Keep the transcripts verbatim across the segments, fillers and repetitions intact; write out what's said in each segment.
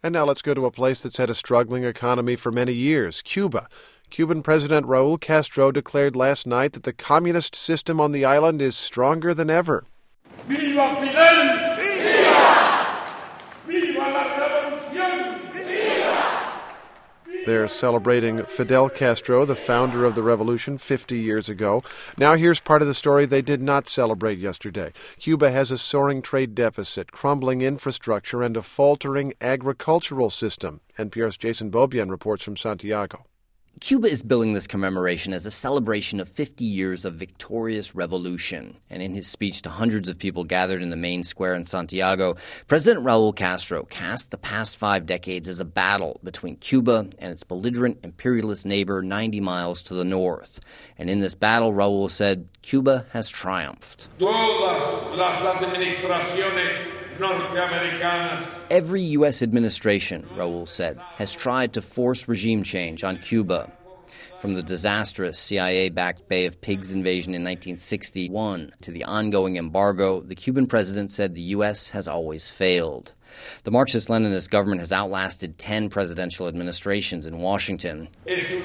And now let's go to a place that's had a struggling economy for many years, Cuba. Cuban President Raul Castro declared last night that the communist system on the island is stronger than ever. Viva Fidel! Viva! Viva la revolución! Viva! They're celebrating Fidel Castro, the founder of the revolution, fifty years ago. Now here's part of the story they did not celebrate yesterday. Cuba has a soaring trade deficit, crumbling infrastructure, and a faltering agricultural system. N P R's Jason Beaubien reports from Santiago. Cuba is billing this commemoration as a celebration of fifty years of victorious revolution. And in his speech to hundreds of people gathered in the main square in Santiago, President Raul Castro cast the past five decades as a battle between Cuba and its belligerent imperialist neighbor ninety miles to the north. And in this battle, Raul said, Cuba has triumphed. Todas las administraciones Every U S administration, Raul said, has tried to force regime change on Cuba. From the disastrous C I A-backed Bay of Pigs invasion in nineteen sixty-one to the ongoing embargo, the Cuban president said the U S has always failed. The Marxist-Leninist government has outlasted ten presidential administrations in Washington. It's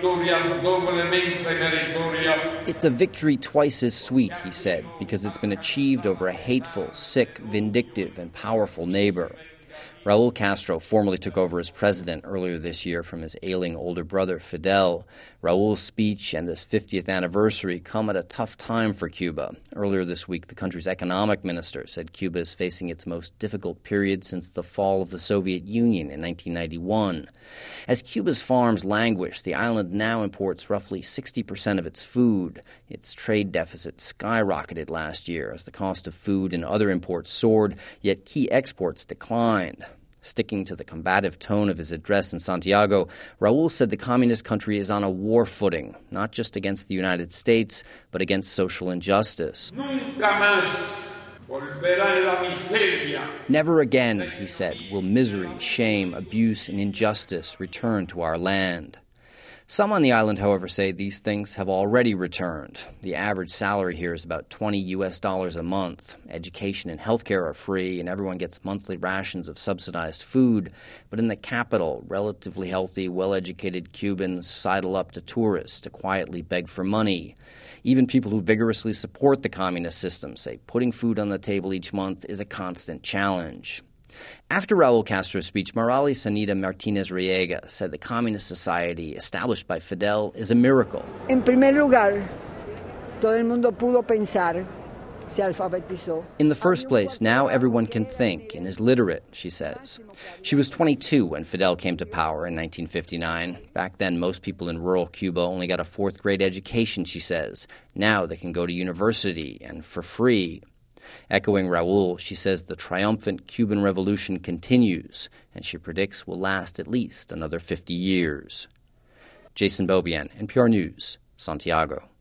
a victory twice as sweet, he said, because it's been achieved over a hateful, sick, vindictive, and powerful neighbor. Raul Castro formally took over as president earlier this year from his ailing older brother, Fidel. Raul's speech and this fiftieth anniversary come at a tough time for Cuba. Earlier this week, the country's economic minister said Cuba is facing its most difficult period since the fall of the Soviet Union in nineteen ninety-one. As Cuba's farms languish, the island now imports roughly sixty percent of its food. Its trade deficit skyrocketed last year as the cost of food and other imports soared, yet key exports declined. Sticking to the combative tone of his address in Santiago, Raul said the communist country is on a war footing, not just against the United States, but against social injustice. Never again, he said, will misery, shame, abuse, and injustice return to our land. Some on the island, however, say these things have already returned. The average salary here is about twenty U S dollars a month. Education and healthcare are free, and everyone gets monthly rations of subsidized food. But in the capital, relatively healthy, well-educated Cubans sidle up to tourists to quietly beg for money. Even people who vigorously support the communist system say putting food on the table each month is a constant challenge. After Raul Castro's speech, Marali Sanita Martinez-Riega said the communist society established by Fidel is a miracle. En primer lugar, todo el mundo pudo pensar, se alfabetizó. In the first place, now everyone can think and is literate, she says. She was twenty-two when Fidel came to power in nineteen fifty-nine. Back then, most people in rural Cuba only got a fourth-grade education, she says. Now they can go to university, and for free. Echoing Raul, she says the triumphant Cuban Revolution continues, and she predicts will last at least another fifty years. Jason Beaubien, N P R News, Santiago.